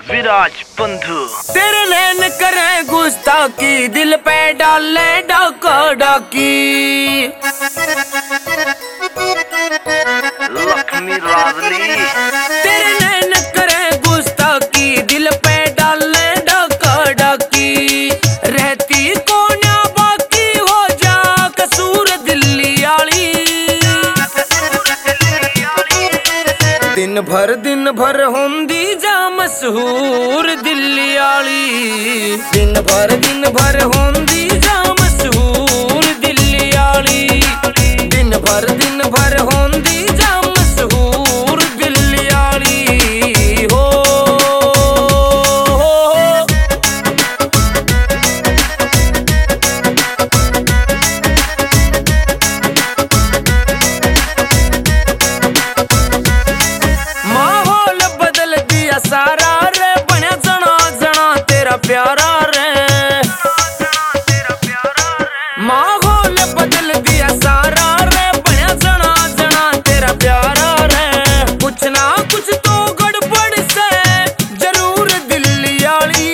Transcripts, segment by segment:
विराज बंधु। तेरे नैन करे गुस्ताखी, दिल पे डाले डाका डाकी। लक्ष्मी राजली तेरे नैन करे गुस्ताखी, दिल पे डाले डाका डाकी। रहती को ना बाकी हो जा कसूर दिल्ली आली। दिन भर होंदी जा मशहूर दिल्ली आली। दिन भर होंदी जा मशहूर दिल्ली आली। दिन भर होंदी जा मशहूर दिल्ली आली। हो माहौल बदल दिया सारा रे, बना जना जना तेरा प्यारा रे। माहौल बदल दिया सारा रे, बना जना जना तेरा प्यारा रे। कुछ ना कुछ तो गड़बड़ से जरूर दिल्ली आली।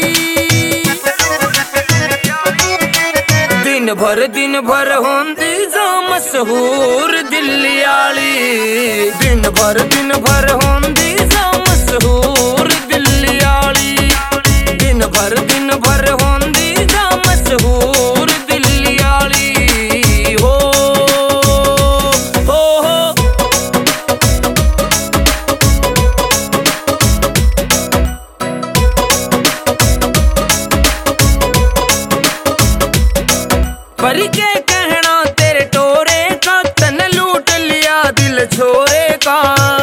दिन भर होंदी जा मशहूर दिल्ली आली। दिन भर होंदी जा मशहूर दिल्ली आली। दिन भर होंदी जा मशहूर दिल्ली आली। हो पर के कहना तेरे टोरे का, तन लूट लिया दिल छोरे का।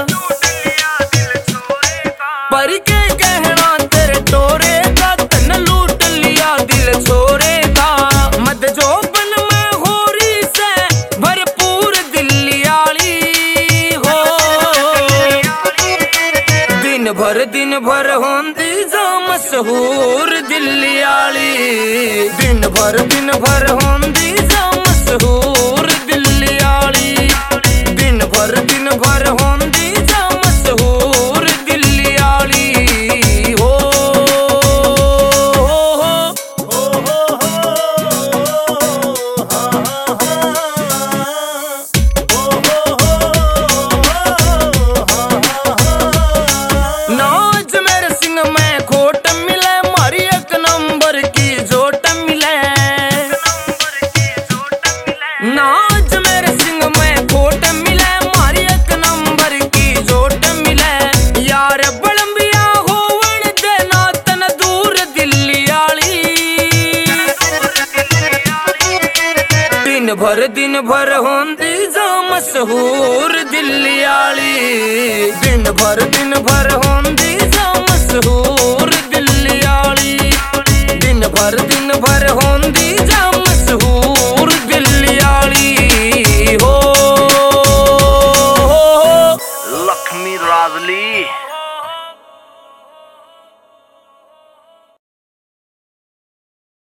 पर के कहना तेरे टोरे का, तन लूट लिया दिल छोरे का। मत जो बन में होरी से भरपूर दिल्ली आली। हो दिन भर होंदी जा मशहूर दिल्ली आली। दिन भर होंदी जा मशहूर दिल्ली आली। दिन भर होंदी जा मशहूर दिल्ली आली। हो नाज मेरे सिंह में खोट मिले, मारी एक नंबर की जोट मिले। नाज मेरे सिंह में खोट मिले, मारी एक नंबर की जोट मिले। यार बड़म्बिया होवन देना तन दूर दिल्ली आली। दिन भर होंदी जा मशहूर दिल्ली आली। दिन भर होंदी जा मशहूर